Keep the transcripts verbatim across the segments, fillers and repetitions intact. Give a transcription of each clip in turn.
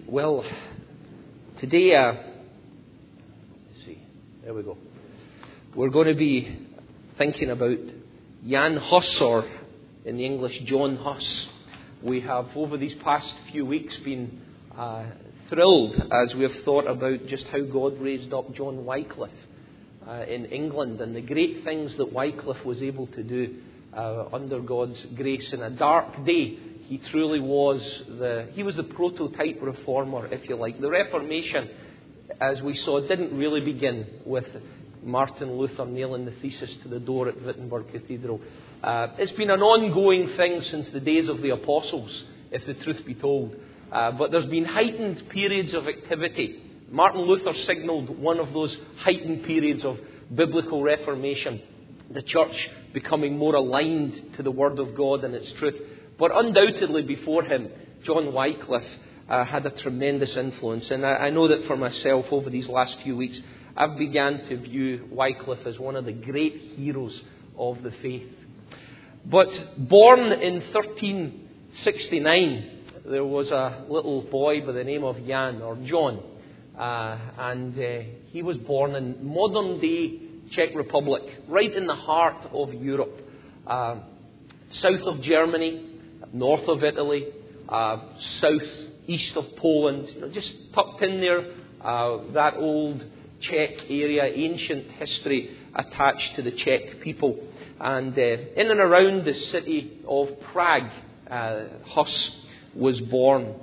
Well, today, uh, let's see, there we go. We're going to be thinking about Jan Hus, or in the English, John Huss. We have, over these past few weeks, been uh, thrilled as we have thought about just how God raised up John Wycliffe uh, in England and the great things that Wycliffe was able to do uh, under God's grace in a dark day. He truly was the, he was the prototype reformer, if you like. The Reformation, as we saw, didn't really begin with Martin Luther nailing the thesis to the door at Wittenberg Cathedral. Uh, it's been an ongoing thing since the days of the apostles, if the truth be told. Uh, but there's been heightened periods of activity. Martin Luther signalled one of those heightened periods of biblical reformation, the church becoming more aligned to the Word of God and its truth. But undoubtedly before him, John Wycliffe uh, had a tremendous influence. And I, I know that for myself, over these last few weeks, I've begun to view Wycliffe as one of the great heroes of the faith. But born in thirteen sixty-nine, there was a little boy by the name of Jan, or John. Uh, and uh, he was born in modern-day Czech Republic, right in the heart of Europe. Uh, south of Germany, north of Italy, uh, south, east of Poland, you know, just tucked in there, uh, that old Czech area, ancient history attached to the Czech people. And uh, in and around the city of Prague, uh, Huss was born.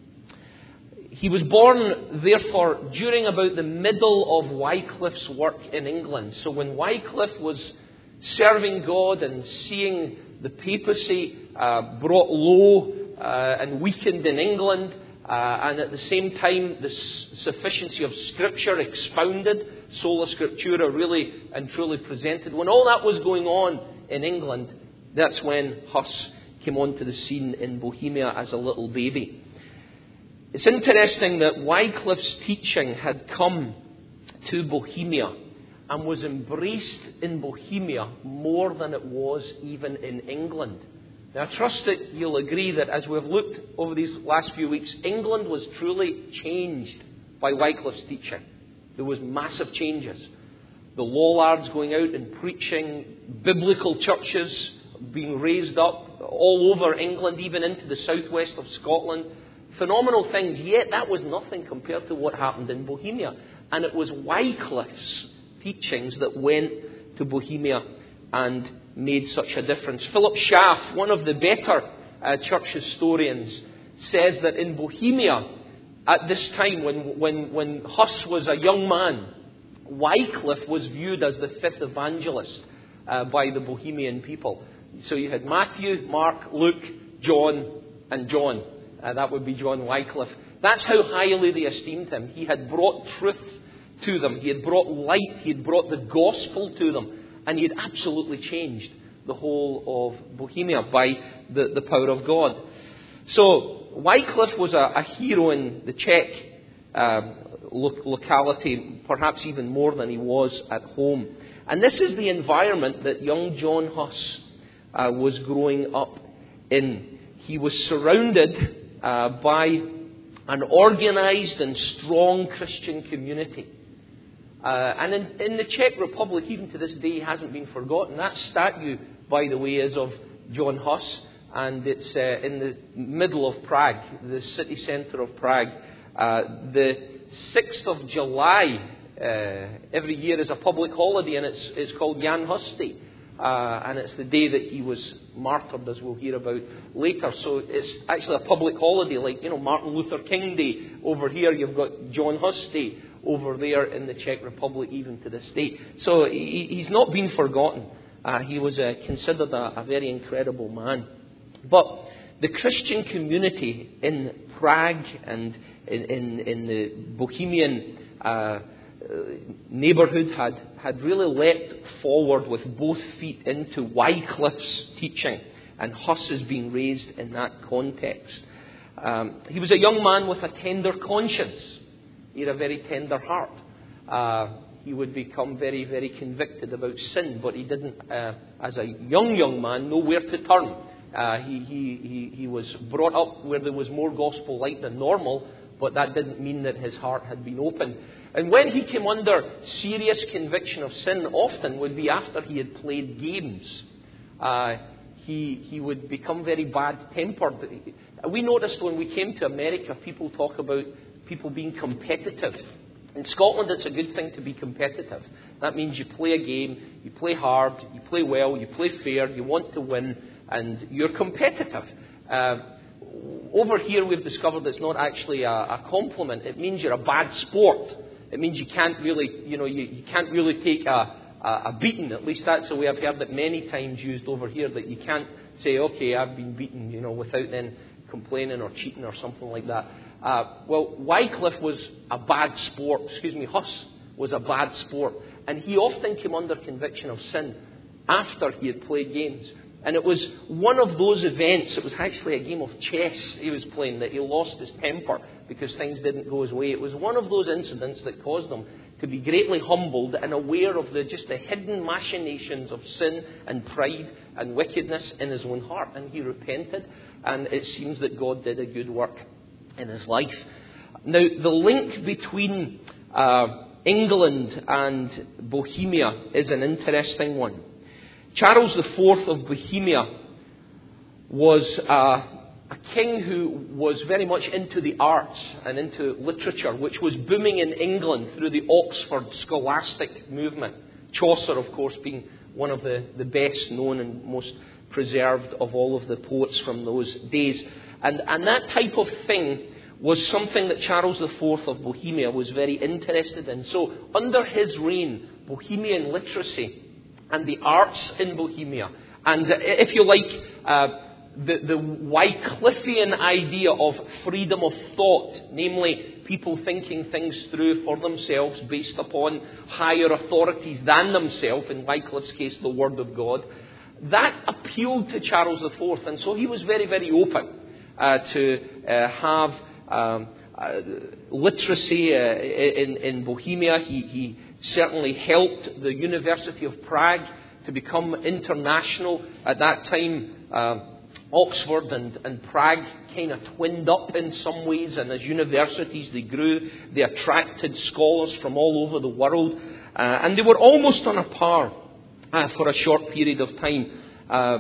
He was born, therefore, during about the middle of Wycliffe's work in England. So when Wycliffe was serving God and seeing the papacy uh, brought low uh, and weakened in England, uh, and at the same time the s- sufficiency of Scripture expounded, sola scriptura really and truly presented. When all that was going on in England, that's when Huss came onto the scene in Bohemia as a little baby. It's interesting that Wycliffe's teaching had come to Bohemia and was embraced in Bohemia more than it was even in England. Now, I trust that you'll agree that as we've looked over these last few weeks, England was truly changed by Wycliffe's teaching. There was massive changes. The Lollards going out and preaching, biblical churches being raised up all over England, even into the southwest of Scotland. Phenomenal things, yet that was nothing compared to what happened in Bohemia. And it was Wycliffe's teachings that went to Bohemia and made such a difference. Philip Schaff, one of the better uh, church historians, says that in Bohemia, at this time when, when, when Huss was a young man, Wycliffe was viewed as the fifth evangelist uh, by the Bohemian people. So you had Matthew, Mark, Luke, John, and John. Uh, that would be John Wycliffe. That's how highly they esteemed him. He had brought truth to them. He had brought light. He had brought the gospel to them. And he had absolutely changed the whole of Bohemia by the, the power of God. So Wycliffe was a, a hero in the Czech uh, lo- locality, perhaps even more than he was at home. And this is the environment that young John Huss uh, was growing up in. He was surrounded uh, by an organised and strong Christian community. Uh, and in, in the Czech Republic, even to this day, hasn't been forgotten. That statue, by the way, is of John Huss, and it's uh, in the middle of Prague, the city centre of Prague. Uh, the sixth of July uh, every year is a public holiday, and it's, it's called Jan Hus Day. Uh, and it's the day that he was martyred, as we'll hear about later. So it's actually a public holiday, like, you know, Martin Luther King Day. Over here, you've got John Huss Day. Over there in the Czech Republic, even to this day. So he, he's not been forgotten. Uh, he was uh, considered a, a very incredible man. But the Christian community in Prague and in, in, in the Bohemian uh, neighbourhood had, had really leapt forward with both feet into Wycliffe's teaching. And Huss is being raised in that context. Um, he was a young man with a tender conscience. He had a very tender heart. Uh, he would become very, very convicted about sin, but he didn't, uh, as a young, young man, know where to turn. Uh, he, he, he, he was brought up where there was more gospel light than normal, but that didn't mean that his heart had been opened. And when he came under serious conviction of sin, often would be after he had played games. Uh, he, he would become very bad-tempered. We noticed when we came to America, people talk about people being competitive. In Scotland, it's a good thing to be competitive. That means you play a game, you play hard, you play well, you play fair, you want to win, and you're competitive. Uh, over here, we've discovered it's not actually a, a compliment. It means you're a bad sport. It means you can't really, you know, you, you can't really take a, a, a beating. At least that's the way I've heard it many times used over here, that you can't say, okay, I've been beaten, you know, without then complaining or cheating or something like that. Uh, well, Wycliffe was a bad sport. Excuse me, Huss was a bad sport. And he often came under conviction of sin after he had played games. And it was one of those events, it was actually a game of chess he was playing, that he lost his temper because things didn't go his way. It was one of those incidents that caused him to be greatly humbled and aware of the just the hidden machinations of sin and pride and wickedness in his own heart. And he repented, and it seems that God did a good work in his life. Now, the link between uh, England and Bohemia is an interesting one. Charles the Fourth of Bohemia was uh, a king who was very much into the arts and into literature, which was booming in England through the Oxford scholastic movement. Chaucer, of course, being one of the, the best known and most preserved of all of the poets from those days. And, and that type of thing was something that Charles the Fourth of Bohemia was very interested in. So, under his reign, Bohemian literacy and the arts in Bohemia, and uh, if you like, uh, the, the Wycliffian idea of freedom of thought, namely people thinking things through for themselves based upon higher authorities than themselves, in Wycliffe's case, the Word of God, that appealed to Charles the Fourth, and so he was very, very open uh, to uh, have um, uh, literacy uh, in, in Bohemia. He, he certainly helped the University of Prague to become international. At that time, uh, Oxford and, and Prague kind of twinned up in some ways, and as universities they grew, they attracted scholars from all over the world, uh, and they were almost on a par uh, for a short period of time. Uh,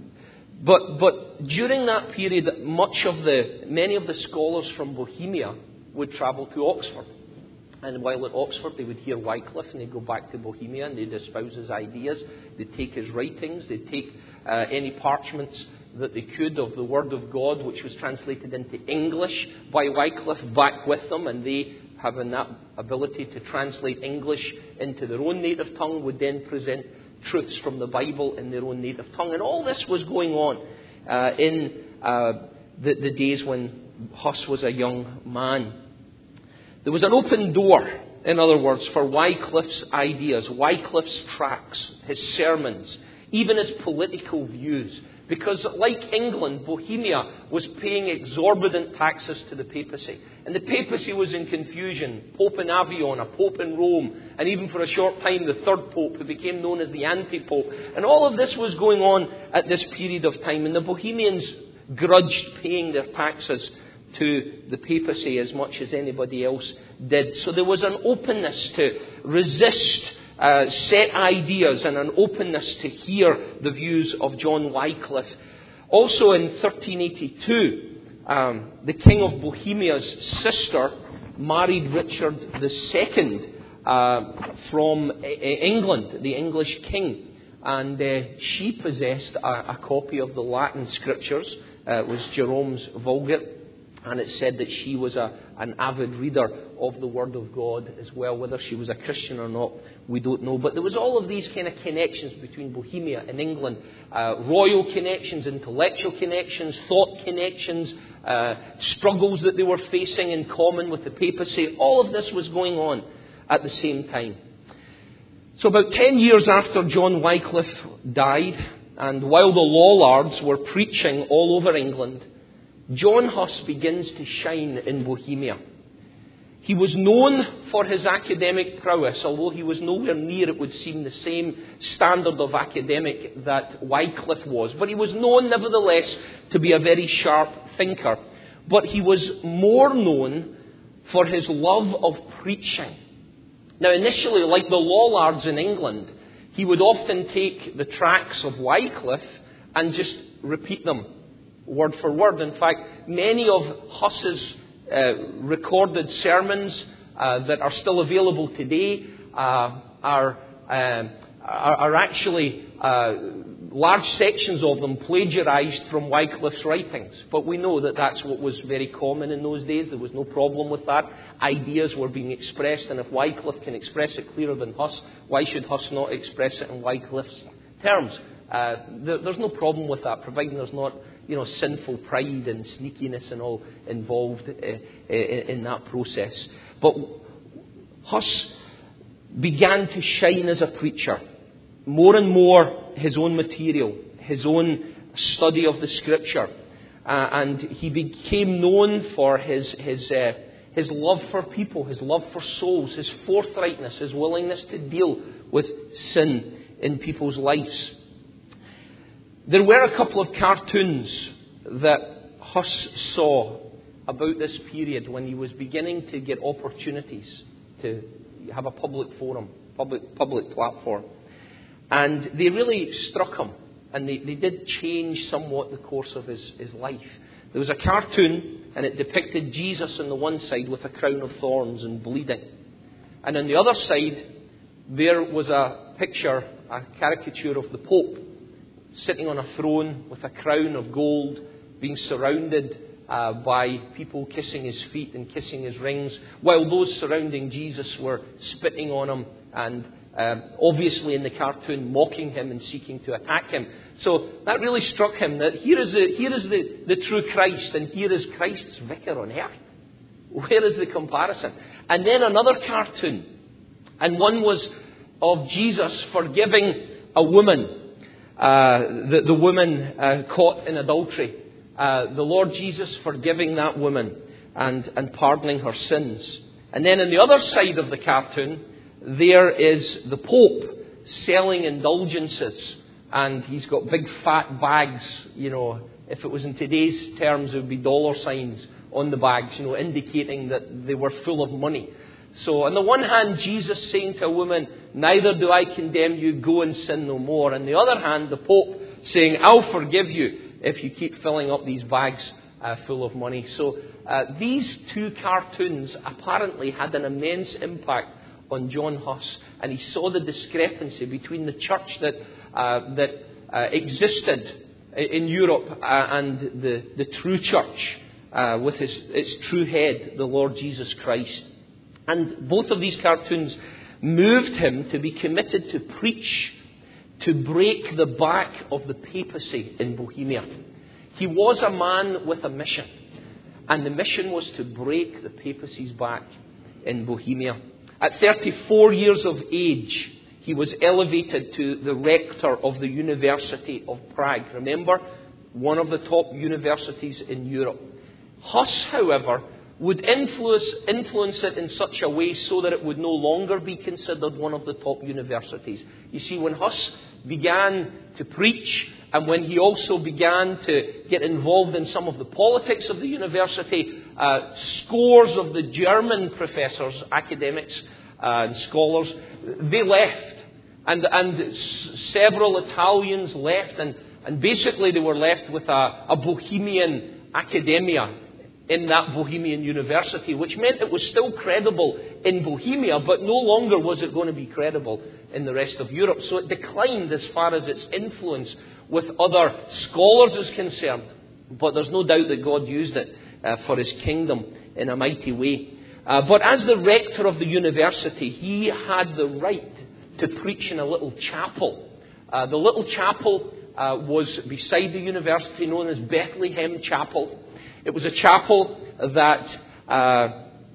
but but during that period, much of the many of the scholars from Bohemia would travel to Oxford. And while at Oxford, they would hear Wycliffe, and they'd go back to Bohemia, and they'd espouse his ideas. They'd take his writings. They'd take uh, any parchments that they could of the Word of God, which was translated into English by Wycliffe, back with them. And they, having that ability to translate English into their own native tongue, would then present truths from the Bible in their own native tongue. And all this was going on uh, in uh, the, the days when Huss was a young man. There was an open door, in other words, for Wycliffe's ideas, Wycliffe's tracts, his sermons, even his political views. Because like England, Bohemia was paying exorbitant taxes to the papacy. And the papacy was in confusion. Pope in Avignon, a pope in Rome, and even for a short time the third pope, who became known as the anti-pope. And all of this was going on at this period of time. And the Bohemians grudged paying their taxes to the papacy as much as anybody else did. So there was an openness to resist uh, set ideas and an openness to hear the views of John Wycliffe. Also in thirteen eighty-two, um, the King of Bohemia's sister married Richard the Second uh, from England, the English king. And uh, she possessed a, a copy of the Latin scriptures. Uh, it was Jerome's Vulgate. And it said that she was a, an avid reader of the Word of God as well. Whether she was a Christian or not, we don't know. But there was all of these kind of connections between Bohemia and England. Uh, royal connections, intellectual connections, thought connections, uh, struggles that they were facing in common with the papacy. All of this was going on at the same time. So about ten years after John Wycliffe died, and while the Lollards were preaching all over England, John Huss begins to shine in Bohemia. He was known for his academic prowess, although he was nowhere near, it would seem, the same standard of academic that Wycliffe was. But he was known, nevertheless, to be a very sharp thinker. But he was more known for his love of preaching. Now, initially, like the Lollards in England, he would often take the tracts of Wycliffe and just repeat them word for word. In fact, many of Huss's uh, recorded sermons uh, that are still available today uh, are, um, are are actually uh, large sections of them plagiarized from Wycliffe's writings. But we know that that's what was very common in those days. There was no problem with that. Ideas were being expressed, and if Wycliffe can express it clearer than Huss, why should Huss not express it in Wycliffe's terms? Uh, there, there's no problem with that, providing there's not, you know, sinful pride and sneakiness and all involved uh, in, in that process. But Huss began to shine as a preacher. More and more his own material, his own study of the Scripture. Uh, and he became known for his his uh, his love for people, his love for souls, his forthrightness, his willingness to deal with sin in people's lives. There were a couple of cartoons that Huss saw about this period when he was beginning to get opportunities to have a public forum, public public platform. And they really struck him, and they, they did change somewhat the course of his, his life. There was a cartoon, and it depicted Jesus on the one side with a crown of thorns and bleeding. And on the other side, there was a picture, a caricature of the Pope, sitting on a throne with a crown of gold, being surrounded uh, by people kissing his feet and kissing his rings, while those surrounding Jesus were spitting on him and uh, obviously in the cartoon mocking him and seeking to attack him. So that really struck him that here is the, here is the, the true Christ, and here is Christ's vicar on earth. Where is the comparison? And then another cartoon, and one was of Jesus forgiving a woman. Uh, the, the woman uh, caught in adultery. Uh, the Lord Jesus forgiving that woman and, and pardoning her sins. And then on the other side of the cartoon, there is the Pope selling indulgences. And he's got big fat bags, you know, if it was in today's terms, it would be dollar signs on the bags, you know, indicating that they were full of money. So on the one hand, Jesus saying to a woman, neither do I condemn you, go and sin no more. On the other hand, the Pope saying, I'll forgive you if you keep filling up these bags uh, full of money. So uh, these two cartoons apparently had an immense impact on John Huss. And he saw the discrepancy between the church that, uh, that uh, existed in Europe uh, and the, the true church uh, with his, its true head, the Lord Jesus Christ. And both of these cartoons moved him to be committed to preach, to break the back of the papacy in Bohemia. He was a man with a mission, and the mission was to break the papacy's back in Bohemia. At thirty-four years of age, he was elevated to the rector of the University of Prague. Remember, one of the top universities in Europe. Huss, however, would influence, influence it in such a way so that it would no longer be considered one of the top universities. You see, when Huss began to preach, and when he also began to get involved in some of the politics of the university, uh, scores of the German professors, academics uh, and scholars, they left. And, and s- several Italians left, and, and basically they were left with a, a Bohemian academia in that Bohemian university, which meant it was still credible in Bohemia, but no longer was it going to be credible in the rest of Europe. So it declined as far as its influence with other scholars is concerned. But there's no doubt that God used it uh, for his kingdom in a mighty way. Uh, but as the rector of the university, he had the right to preach in a little chapel. Uh, the little chapel uh, was beside the university, known as Bethlehem Chapel. It was a chapel that uh,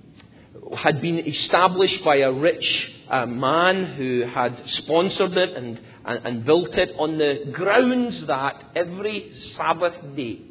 had been established by a rich uh, man who had sponsored it and, and, and built it on the grounds that every Sabbath day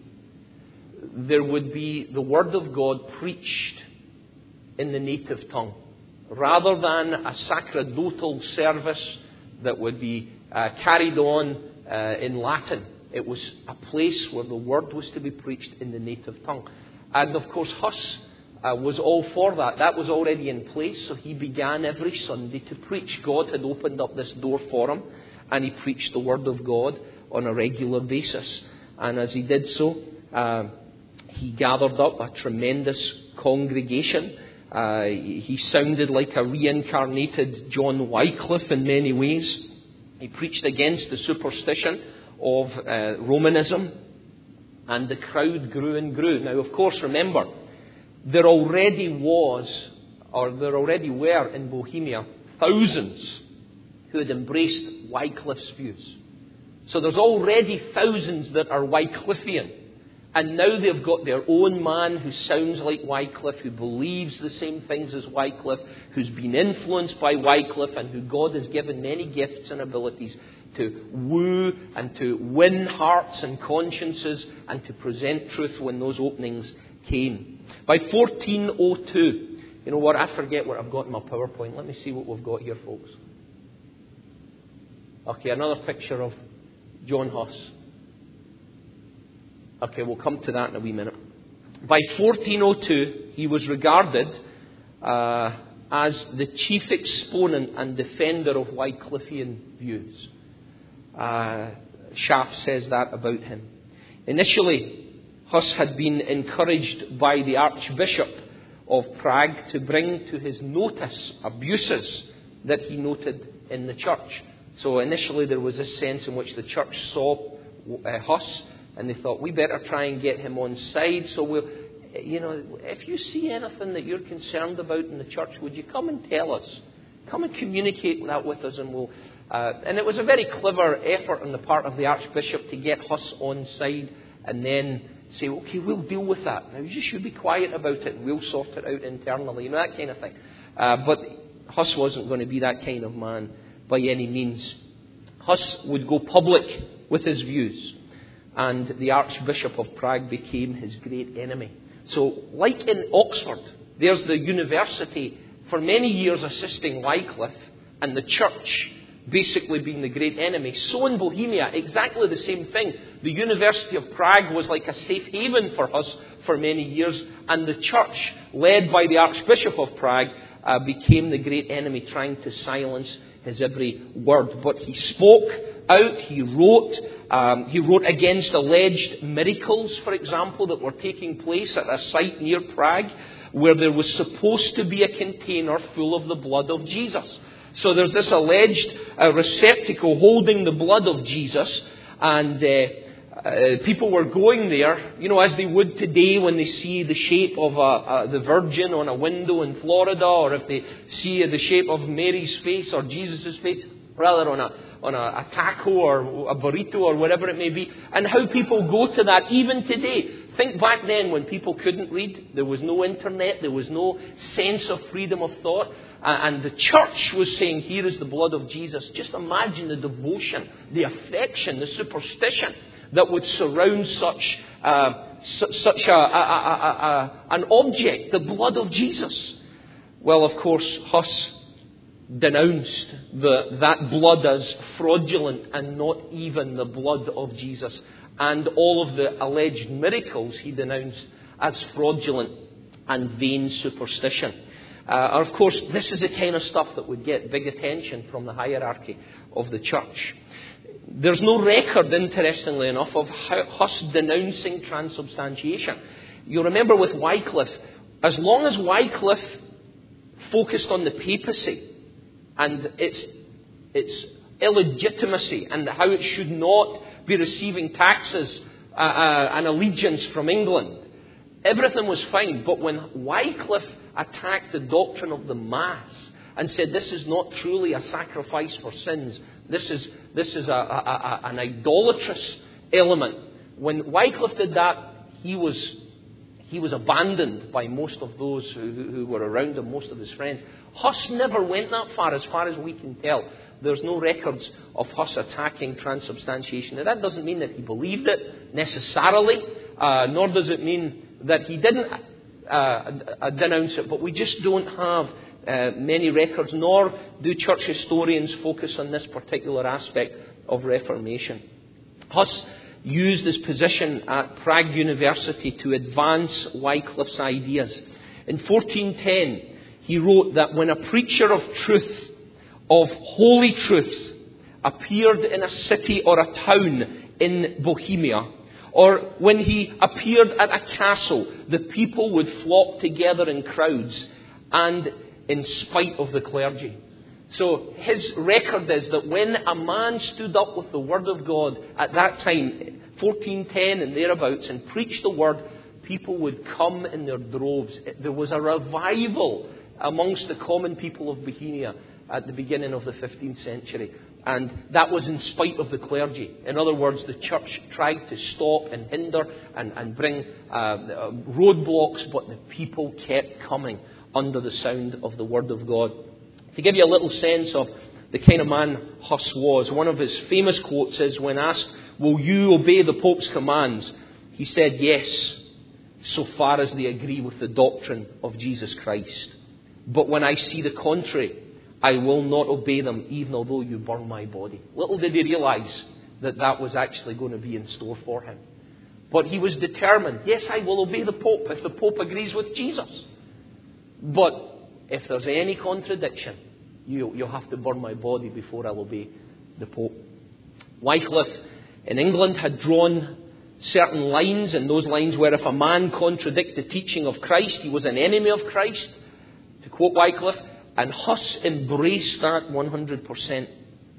there would be the Word of God preached in the native tongue, rather than a sacerdotal service that would be uh, carried on uh, in Latin. It was a place where the Word was to be preached in the native tongue. And of course, Huss uh, was all for that. That was already in place, so he began every Sunday to preach. God had opened up this door for him, and he preached the Word of God on a regular basis. And as he did so, uh, he gathered up a tremendous congregation. Uh, he sounded like a reincarnated John Wycliffe in many ways. He preached against the superstition of uh, Romanism, and the crowd grew and grew. Now, of course, remember, there already was, or there already were in Bohemia, thousands who had embraced Wycliffe's views. So there's already thousands that are Wycliffian. And now they've got their own man who sounds like Wycliffe, who believes the same things as Wycliffe, who's been influenced by Wycliffe, and who God has given many gifts and abilities to woo and to win hearts and consciences and to present truth when those openings came. By fourteen oh two, you know what, I forget what I've got in my PowerPoint. Let me see what we've got here, folks. Okay, another picture of John Huss. Okay, we'll come to that in a wee minute. By fourteen oh two, he was regarded uh, as the chief exponent and defender of Wycliffian views. Uh, Schaff says that about him. Initially, Huss had been encouraged by the Archbishop of Prague to bring to his notice abuses that he noted in the church. So initially there was this sense in which the church saw uh, Huss, and they thought, we better try and get him on side. So we'll, you know, if you see anything that you're concerned about in the church, would you come and tell us? Come and communicate that with us, and we'll. Uh, and it was a very clever effort on the part of the Archbishop to get Huss on side, and then say, okay, we'll deal with that. Now you should be quiet about it. We'll sort it out internally, you know, that kind of thing. Uh, but Huss wasn't going to be that kind of man by any means. Huss would go public with his views, and the Archbishop of Prague became his great enemy. So, like in Oxford, there's the university for many years assisting Wycliffe, and the church basically being the great enemy. So in Bohemia, exactly the same thing. The University of Prague was like a safe haven for Huss for many years, and the church, led by the Archbishop of Prague, uh, became the great enemy, trying to silence his every word. But he spoke out, he wrote, um, he wrote against alleged miracles, for example, that were taking place at a site near Prague, where there was supposed to be a container full of the blood of Jesus. So there's this alleged uh, receptacle holding the blood of Jesus, and uh, uh, people were going there, you know, as they would today when they see the shape of a, uh, the Virgin on a window in Florida, or if they see the shape of Mary's face or Jesus' face, rather on a on a, a taco or a burrito or whatever it may be, and how people go to that even today. Think back then when people couldn't read, there was no internet, there was no sense of freedom of thought, and the church was saying, here is the blood of Jesus. Just imagine the devotion, the affection, the superstition that would surround such uh, su- such a, a, a, a, a, an object, the blood of Jesus. Well, of course, Huss denounced the, that blood as fraudulent and not even the blood of Jesus. And all of the alleged miracles he denounced as fraudulent and vain superstition. Uh, and of course, this is the kind of stuff that would get big attention from the hierarchy of the church. There's no record, interestingly enough, of Huss denouncing transubstantiation. You remember with Wycliffe, as long as Wycliffe focused on the papacy and its its illegitimacy and how it should not be receiving taxes uh, uh, and allegiance from England, everything was fine. But when Wycliffe attacked the doctrine of the Mass and said this is not truly a sacrifice for sins, this is this is a, a, a, an idolatrous element. When Wycliffe did that, he was he was abandoned by most of those who, who were around him, most of his friends. Huss never went that far, as far as we can tell. There's no records of Huss attacking transubstantiation. Now, that doesn't mean that he believed it necessarily, uh, nor does it mean that he didn't uh, denounce it. But we just don't have uh, many records, nor do church historians focus on this particular aspect of Reformation. Huss used his position at Prague University to advance Wycliffe's ideas. In fourteen ten, he wrote that when a preacher of truth, of holy truth, appeared in a city or a town in Bohemia, or when he appeared at a castle, the people would flock together in crowds, and in spite of the clergy. So his record is that when a man stood up with the Word of God at that time, fourteen ten and thereabouts, and preached the Word, people would come in their droves. There was a revival amongst the common people of Bohemia at the beginning of the fifteenth century. And that was in spite of the clergy. In other words, the church tried to stop and hinder and, and bring uh, roadblocks, but the people kept coming under the sound of the Word of God. To give you a little sense of the kind of man Huss was, one of his famous quotes is, when asked, "Will you obey the Pope's commands?" he said, "Yes, so far as they agree with the doctrine of Jesus Christ. But when I see the contrary, I will not obey them, even although you burn my body." Little did he realize that that was actually going to be in store for him. But he was determined. Yes, I will obey the Pope if the Pope agrees with Jesus. But if there's any contradiction, you, you'll have to burn my body before I'll obey the Pope. Wycliffe in England had drawn certain lines, and those lines were, if a man contradict the teaching of Christ, he was an enemy of Christ, to quote Wycliffe. And Huss embraced that one hundred percent.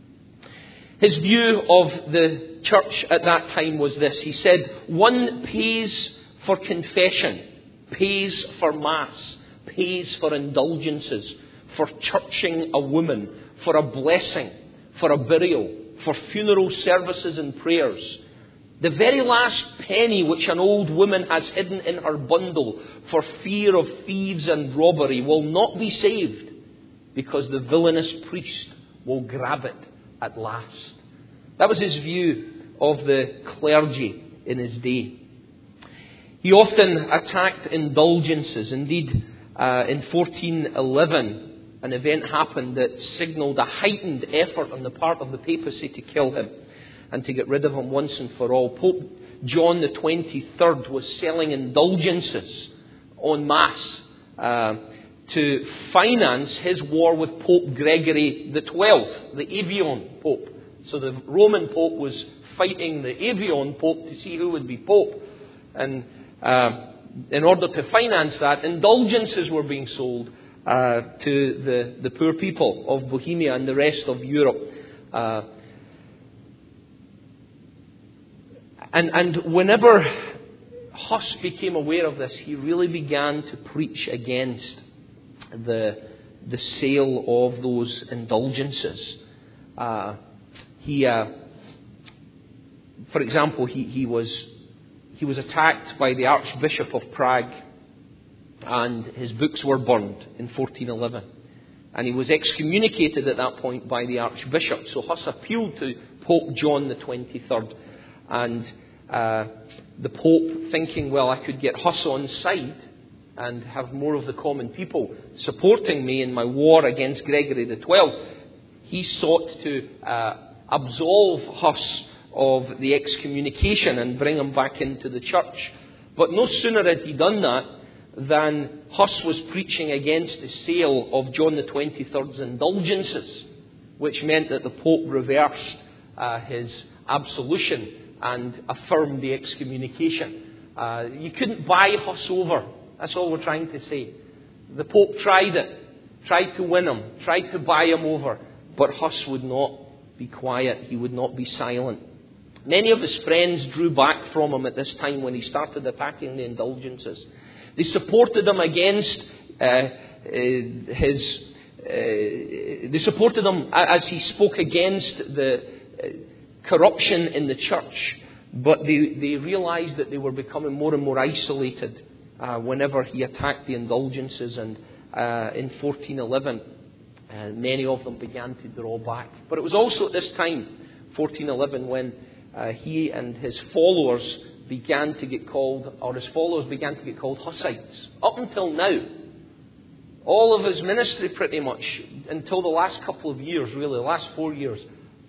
His view of the church at that time was this. He said, one pays for confession, pays for mass, pays for indulgences, for churching a woman, for a blessing, for a burial, for funeral services and prayers. The very last penny which an old woman has hidden in her bundle for fear of thieves and robbery will not be saved, because the villainous priest will grab it at last. That was his view of the clergy in his day. He often attacked indulgences. Indeed, uh, in fourteen eleven, an event happened that signalled a heightened effort on the part of the papacy to kill him and to get rid of him once and for all. Pope John the twenty-third was selling indulgences en masse uh, to finance his war with Pope Gregory the twelfth, the Avian Pope. So the Roman Pope was fighting the Avian Pope to see who would be Pope. And uh, in order to finance that, indulgences were being sold uh, to the, the poor people of Bohemia and the rest of Europe. Uh, and, and whenever Huss became aware of this, he really began to preach against the, the sale of those indulgences. Uh, he, uh, for example, he, he was he was attacked by the Archbishop of Prague, and his books were burned in fourteen eleven. And he was excommunicated at that point by the Archbishop. So Huss appealed to Pope John the twenty-third. And uh, the Pope, thinking, well, I could get Huss on side and have more of the common people supporting me in my war against Gregory the twelfth, he sought to uh, absolve Huss of the excommunication and bring him back into the church. But no sooner had he done that than Huss was preaching against the sale of John the twenty-third's indulgences, which meant that the Pope reversed uh, his absolution and affirmed the excommunication. Uh, you couldn't buy Huss over. That's all we're trying to say. The Pope tried it, tried to win him, tried to buy him over, but Huss would not be quiet. He would not be silent. Many of his friends drew back from him at this time when he started attacking the indulgences. They supported him against uh, uh, his... Uh, they supported him as he spoke against the uh, corruption in the church. But they, they realized that they were becoming more and more isolated uh, whenever he attacked the indulgences. And uh, in fourteen eleven, uh, many of them began to draw back. But it was also at this time, fourteen eleven, when Uh, he and his followers began to get called, or his followers began to get called Hussites. Up until now, all of his ministry pretty much, until the last couple of years, really, the last four years,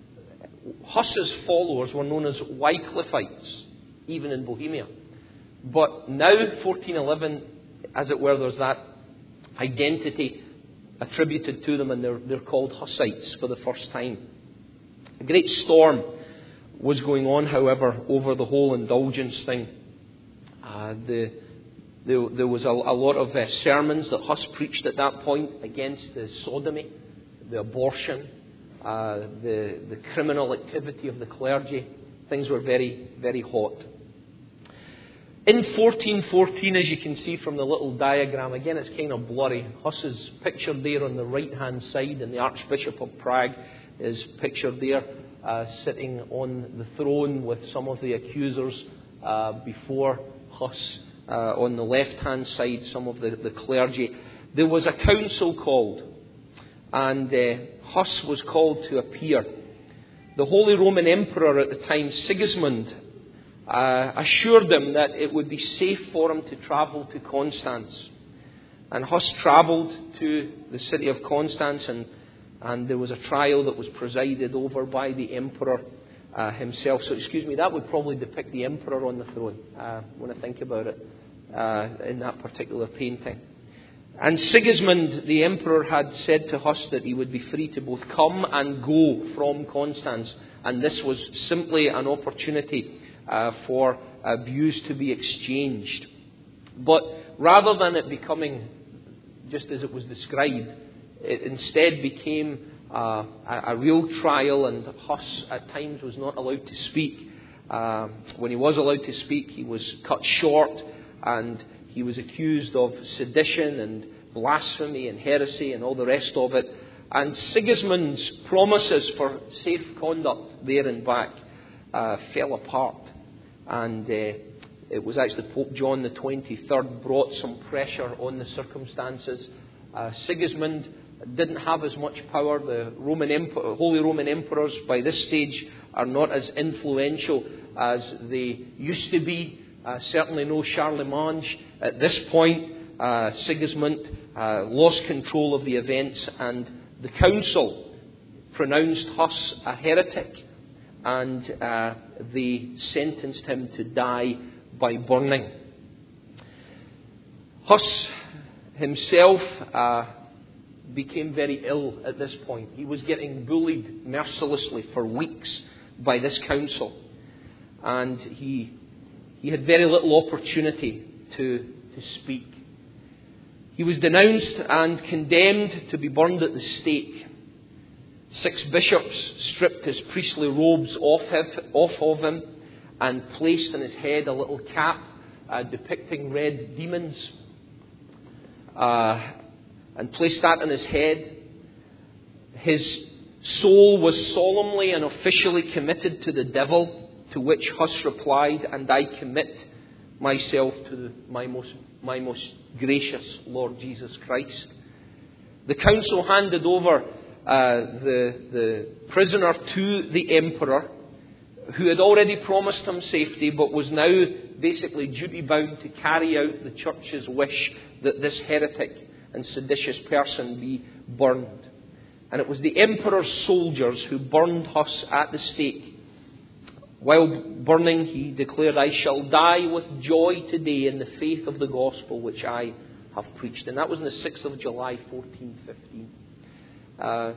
Huss's followers were known as Wycliffites, even in Bohemia. But now, fourteen eleven, as it were, there's that identity attributed to them, and they're, they're called Hussites for the first time. A great storm was going on, however, over the whole indulgence thing. Uh, the, the, there was a, a lot of uh, sermons that Huss preached at that point against the sodomy, the abortion, uh, the, the criminal activity of the clergy. Things were very, very hot. In fourteen fourteen, as you can see from the little diagram, again it's kind of blurry. Huss is pictured there on the right-hand side, and the Archbishop of Prague is pictured there, uh, sitting on the throne with some of the accusers uh, before Huss. Uh, on the left-hand side, some of the, the clergy. There was a council called, and uh, Huss was called to appear. The Holy Roman Emperor at the time, Sigismund, uh, assured him that it would be safe for him to travel to Constance. And Huss travelled to the city of Constance, and, and there was a trial that was presided over by the Emperor uh, himself. So, excuse me, that would probably depict the Emperor on the throne, uh, when I think about it, uh, in that particular painting. And Sigismund, the Emperor, had said to Huss that he would be free to both come and go from Constance. And this was simply an opportunity uh, for uh, views to be exchanged. But rather than it becoming just as it was described, it instead became uh, a, a real trial, and Huss at times was not allowed to speak. Uh, when he was allowed to speak, he was cut short, and he was accused of sedition and blasphemy and heresy and all the rest of it. And Sigismund's promises for safe conduct there and back uh, fell apart. And uh, it was actually Pope John the twenty-third brought some pressure on the circumstances. Uh, Sigismund didn't have as much power. The Roman Emperor, Holy Roman Emperors by this stage are not as influential as they used to be. Uh, certainly no Charlemagne. At this point, uh, Sigismund uh, lost control of the events, and the council pronounced Huss a heretic, and uh, they sentenced him to die by burning. Huss himself uh, became very ill at this point. He was getting bullied mercilessly for weeks by this council, and he he had very little opportunity to, to speak. He was denounced and condemned to be burned at the stake. Six bishops stripped his priestly robes off, him, off of him and placed on his head a little cap uh, depicting red demons, uh, and placed that on his head. His soul was solemnly and officially committed to the devil, to which Huss replied, "And I commit myself to the, my most my most gracious Lord Jesus Christ." The council handed over uh, the the prisoner to the emperor, who had already promised him safety, but was now basically duty bound to carry out the church's wish that this heretic and seditious person be burned. And it was the emperor's soldiers who burned Huss at the stake. While burning, he declared, "I shall die with joy today in the faith of the gospel which I have preached." And that was on the sixth of July, fourteen fifteen. Uh,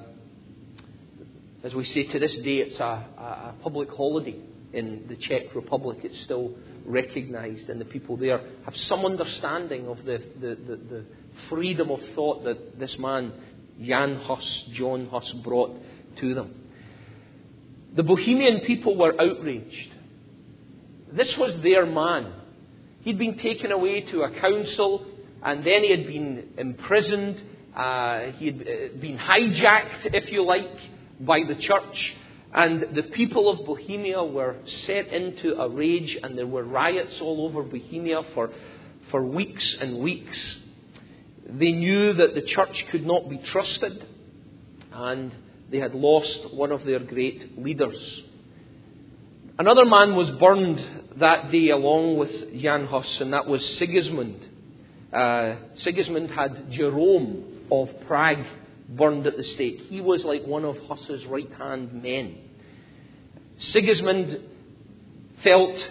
as we say, to this day, it's a, a public holiday in the Czech Republic. It's still recognised, and the people there have some understanding of the, the, the, the freedom of thought that this man, Jan Hus, John Hus, brought to them. The Bohemian people were outraged. This was their man. He'd been taken away to a council, and then he had been imprisoned. Uh, he had been hijacked, if you like, by the church. And the people of Bohemia were set into a rage, and there were riots all over Bohemia for, for weeks and weeks. They knew that the church could not be trusted, and they had lost one of their great leaders. Another man was burned that day along with Jan Hus, and that was Sigismund. Uh, Sigismund had Jerome of Prague burned at the stake. He was like one of Huss's right-hand men. Sigismund felt,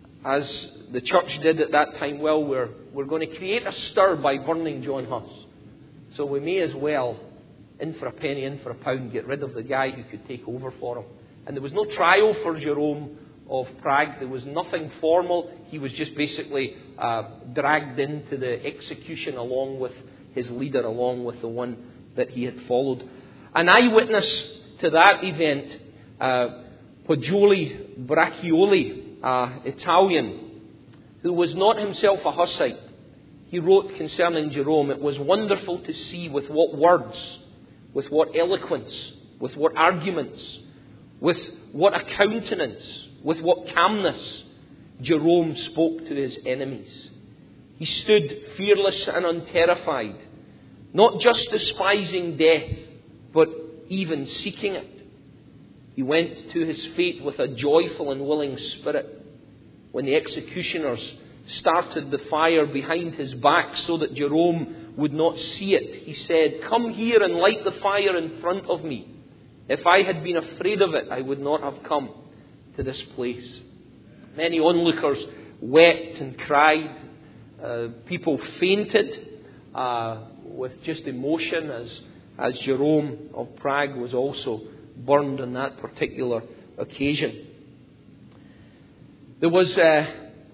as the church did at that time, well, we're, we're going to create a stir by burning John Hus. So we may as well, in for a penny, in for a pound, get rid of the guy who could take over for him. And there was no trial for Jerome of Prague. There was nothing formal. He was just basically uh, dragged into the execution along with his leader, along with the one that he had followed. An eyewitness to that event, uh, Poggioli Braccioli, uh, Italian, who was not himself a Hussite, he wrote concerning Jerome, "It was wonderful to see with what words, with what eloquence, with what arguments, with what a countenance, with what calmness Jerome spoke to his enemies. He stood fearless and unterrified, not just despising death, but even seeking it. He went to his fate with a joyful and willing spirit. When the executioners started the fire behind his back so that Jerome would not see it, he said, 'Come here and light the fire in front of me. If I had been afraid of it, I would not have come to this place.' Many onlookers wept and cried. Uh, people fainted uh, with just emotion as, as Jerome of Prague was also burned on that particular occasion. There was uh,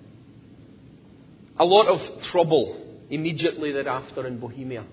a lot of trouble immediately thereafter in Bohemia.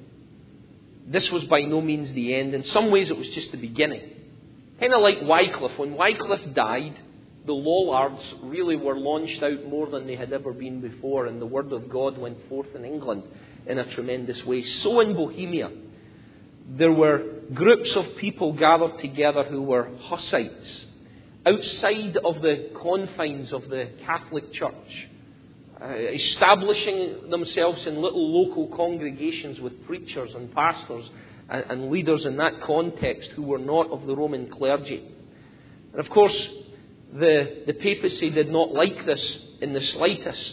This was by no means the end. In some ways it was just the beginning. Kind of like Wycliffe. When Wycliffe died, the Lollards really were launched out more than they had ever been before, and the word of God went forth in England in a tremendous way. So in Bohemia, there were groups of people gathered together who were Hussites, outside of the confines of the Catholic Church, uh, establishing themselves in little local congregations with preachers and pastors and, and leaders in that context who were not of the Roman clergy. And of course, the, the papacy did not like this in the slightest.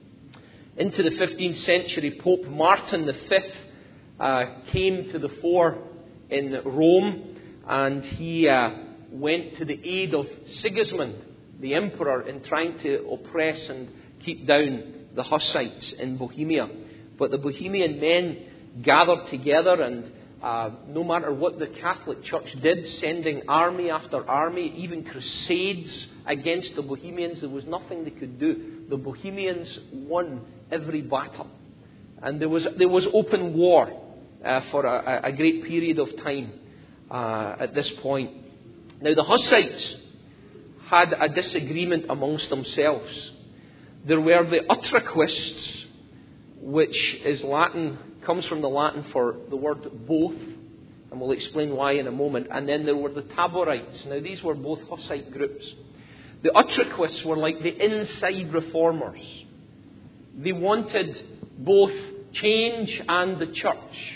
Into the fifteenth century, Pope Martin the Fifth uh, came to the fore in Rome, and he uh, went to the aid of Sigismund, the emperor, in trying to oppress and keep down the Hussites in Bohemia. But the Bohemian men gathered together, and uh, no matter what the Catholic Church did, sending army after army, even crusades against the Bohemians, there was nothing they could do. The Bohemians won every battle. And there was there was open war uh, for a, a great period of time uh, at this point. Now the Hussites had a disagreement amongst themselves. There were the Utraquists, which is Latin, comes from the Latin for the word both, and we'll explain why in a moment. And then there were the Taborites. Now these were both Hussite groups. The Utraquists were like the inside reformers. They wanted both change and the church.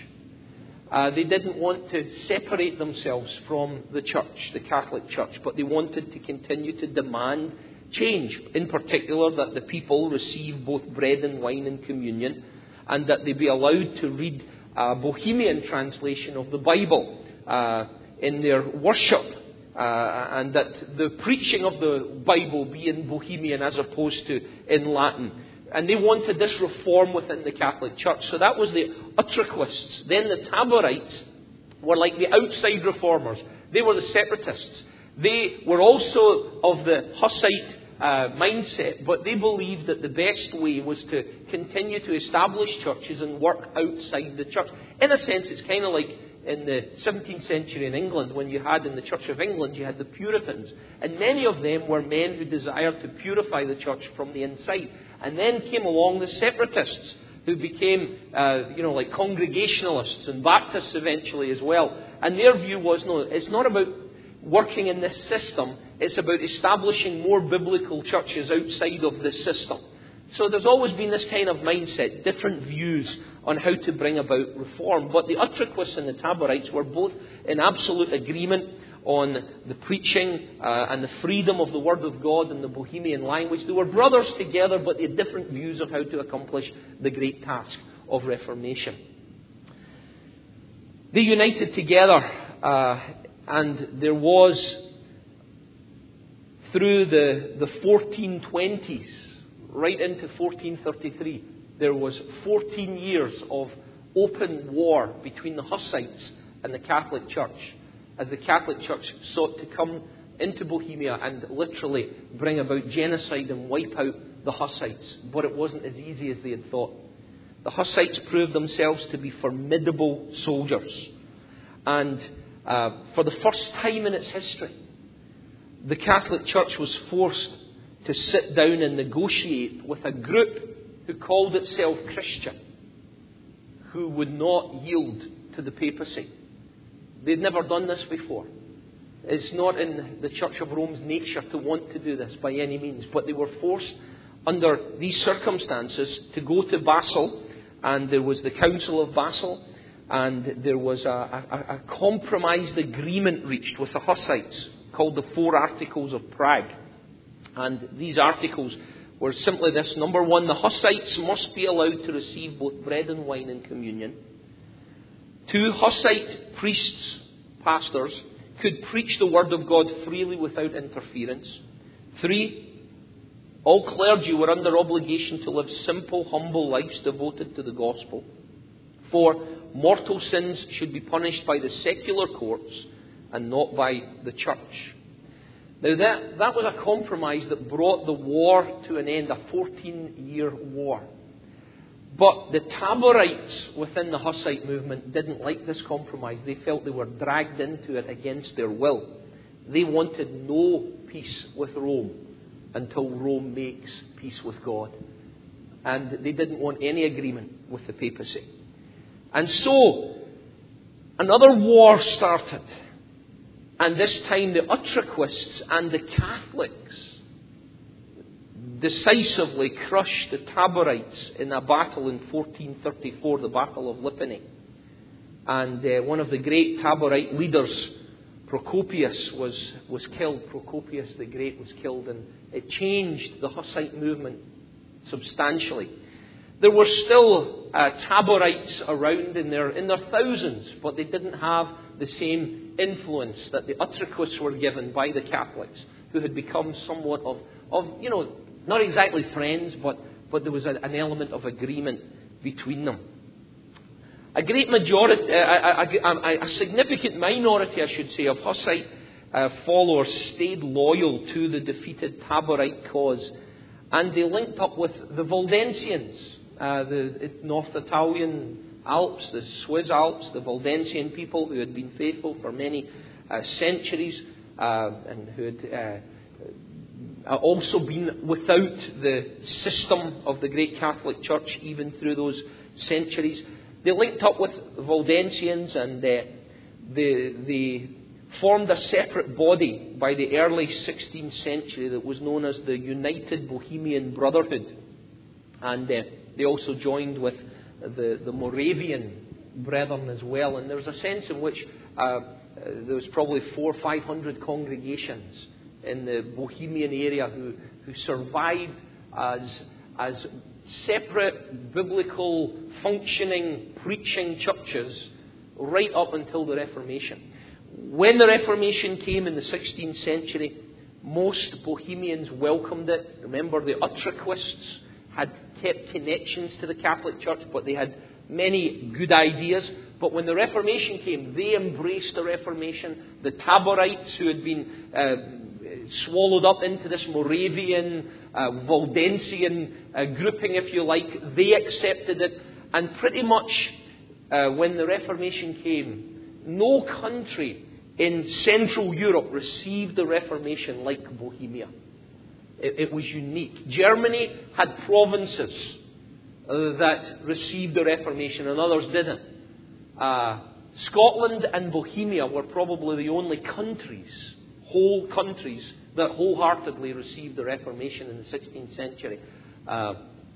Uh, they didn't want to separate themselves from the church, the Catholic Church, but they wanted to continue to demand change. In particular, that the people receive both bread and wine in communion, and that they be allowed to read a Bohemian translation of the Bible uh, in their worship, uh, and that the preaching of the Bible be in Bohemian as opposed to in Latin. And they wanted this reform within the Catholic Church. So that was the Utraquists. Then the Taborites were like the outside reformers. They were the separatists. They were also of the Hussite uh, mindset, but they believed that the best way was to continue to establish churches and work outside the church. In a sense, it's kind of like in the seventeenth century in England, when you had in the Church of England, you had the Puritans. And many of them were men who desired to purify the church from the inside. And then came along the separatists, who became, uh, you know, like Congregationalists and Baptists eventually as well. And their view was, no, it's not about working in this system. It's about establishing more biblical churches outside of this system. So there's always been this kind of mindset, different views on how to bring about reform. But the Utraquists and the Taborites were both in absolute agreement on the preaching uh, and the freedom of the Word of God in the Bohemian language. They were brothers together, but they had different views of how to accomplish the great task of Reformation. They united together, uh, and there was, through the, the fourteen twenties, right into fourteen thirty-three, there was fourteen years of open war between the Hussites and the Catholic Church, as the Catholic Church sought to come into Bohemia and literally bring about genocide and wipe out the Hussites. But it wasn't as easy as they had thought. The Hussites proved themselves to be formidable soldiers. And uh, for the first time in its history, the Catholic Church was forced to sit down and negotiate with a group who called itself Christian, who would not yield to the papacy. They'd never done this before. It's not in the Church of Rome's nature to want to do this by any means, but they were forced under these circumstances to go to Basel, and there was the Council of Basel, and there was a, a, a compromised agreement reached with the Hussites called the Four Articles of Prague. And these articles were simply this. Number one, the Hussites must be allowed to receive both bread and wine in communion. Two, Hussite priests, pastors, could preach the word of God freely without interference. Three, all clergy were under obligation to live simple, humble lives devoted to the gospel. Four, mortal sins should be punished by the secular courts and not by the church. Now that, that was a compromise that brought the war to an end, a fourteen-year war. But the Taborites within the Hussite movement didn't like this compromise. They felt they were dragged into it against their will. They wanted no peace with Rome until Rome makes peace with God. And they didn't want any agreement with the papacy. And so, another war started. And this time the Utraquists and the Catholics decisively crushed the Taborites in a battle in fourteen thirty-four, the Battle of Lipany. And uh, one of the great Taborite leaders, Procopius, was, was killed. Procopius the Great was killed, and it changed the Hussite movement substantially. There were still uh, Taborites around in their, in their thousands, but they didn't have the same influence that the Utraquists were given by the Catholics, who had become somewhat of, of you know, not exactly friends, but, but there was a, an element of agreement between them. A great majority, uh, a, a, a significant minority, I should say, of Hussite uh, followers stayed loyal to the defeated Taborite cause, and they linked up with the Waldensians, uh, the North Italian Alps, the Swiss Alps, the Waldensian people who had been faithful for many uh, centuries uh, and who had uh, also been without the system of the great Catholic Church even through those centuries. They linked up with the Waldensians, and uh, they, they formed a separate body by the early sixteenth century that was known as the United Bohemian Brotherhood. And uh, they also joined with the, the Moravian Brethren as well. And there was a sense in which uh, there was probably four or five hundred congregations in the Bohemian area who, who survived as, as separate, biblical, functioning, preaching churches right up until the Reformation. When the Reformation came in the sixteenth century, most Bohemians welcomed it. Remember, the Utraquists had kept connections to the Catholic Church, but they had many good ideas. But when the Reformation came, they embraced the Reformation. The Taborites, who had been uh, swallowed up into this Moravian, uh, Waldensian uh, grouping, if you like, they accepted it. And pretty much uh, when the Reformation came, no country in Central Europe received the Reformation like Bohemia. It, it was unique. Germany had provinces uh, that received the Reformation and others didn't. Uh, Scotland and Bohemia were probably the only countries, whole countries, that wholeheartedly received the Reformation in the sixteenth century uh,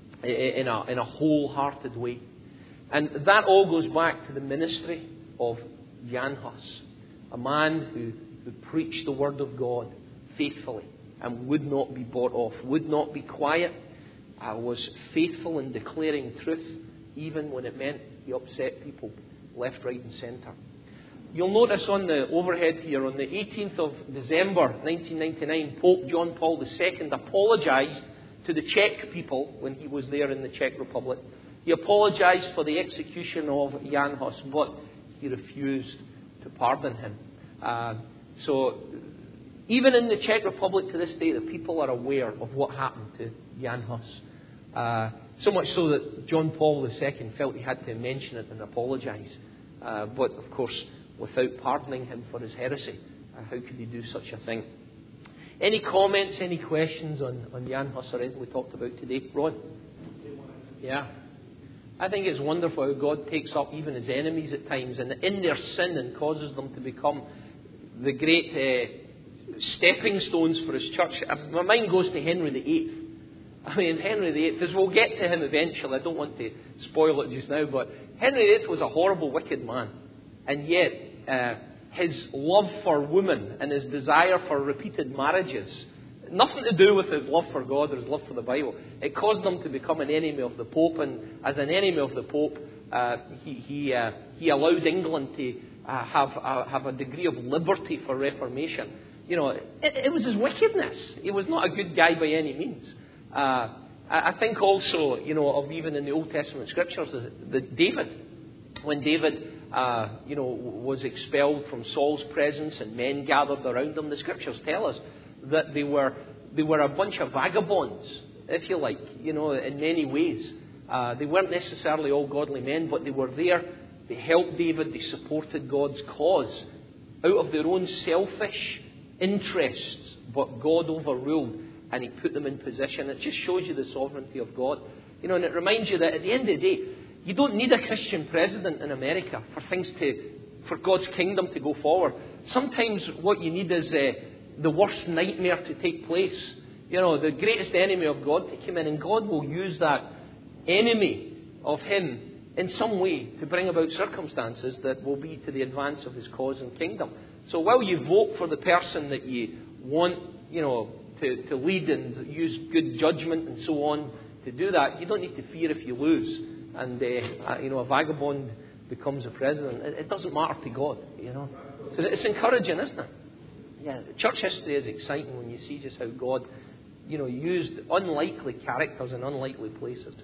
in, a, in a wholehearted way. And that all goes back to the ministry of Jan Hus, a man who, who preached the Word of God faithfully and would not be bought off, would not be quiet, uh, was faithful in declaring truth, even when it meant he upset people left, right and centre. You'll notice on the overhead here, on the eighteenth of December nineteen ninety-nine, Pope John Paul the Second apologised to the Czech people when he was there in the Czech Republic He apologised for the execution of Jan Hus, but he refused to pardon him. Uh, so, even in the Czech Republic to this day, the people are aware of what happened to Jan Hus. Uh, so much so that John Paul the Second felt he had to mention it and apologise. Uh, but, of course, without pardoning him for his heresy, uh, how could he do such a thing? Any comments, any questions on, on Jan Hus or anything we talked about today? Ron? Yeah. I think it's wonderful how God takes up even his enemies at times and in their sin and causes them to become the great uh, stepping stones for his church. My mind goes to Henry the Eighth. I mean, Henry the Eighth, as we'll get to him eventually, I don't want to spoil it just now, but Henry the Eighth was a horrible, wicked man. And yet, uh, his love for women and his desire for repeated marriages, nothing to do with his love for God or his love for the Bible, it caused him to become an enemy of the Pope. And as an enemy of the Pope, uh, he he, uh, he allowed England to uh, have, uh, have a degree of liberty for Reformation. You know, it, it was his wickedness. He was not a good guy by any means. Uh, I think also, you know, of even in the Old Testament scriptures, that David, when David, uh, you know, was expelled from Saul's presence and men gathered around him, the scriptures tell us that they were they were a bunch of vagabonds, if you like, you know, in many ways. Uh, they weren't necessarily all godly men, but they were there. They helped David. They supported God's cause out of their own selfish interests, but God overruled. And he put them in position. It just shows you the sovereignty of God. You know, and it reminds you that at the end of the day, you don't need a Christian president in America for things to, for God's kingdom to go forward. Sometimes what you need is uh, the worst nightmare to take place. You know, the greatest enemy of God to come in, and God will use that enemy of him in some way to bring about circumstances that will be to the advance of his cause and kingdom. So while you vote for the person that you want, you know, To, to lead and use good judgment and so on to do that, you don't need to fear if you lose and uh, you know, a vagabond becomes a president. It, it doesn't matter to God, you know. So it's encouraging, isn't it? Yeah, church history is exciting when you see just how God, you know, used unlikely characters in unlikely places.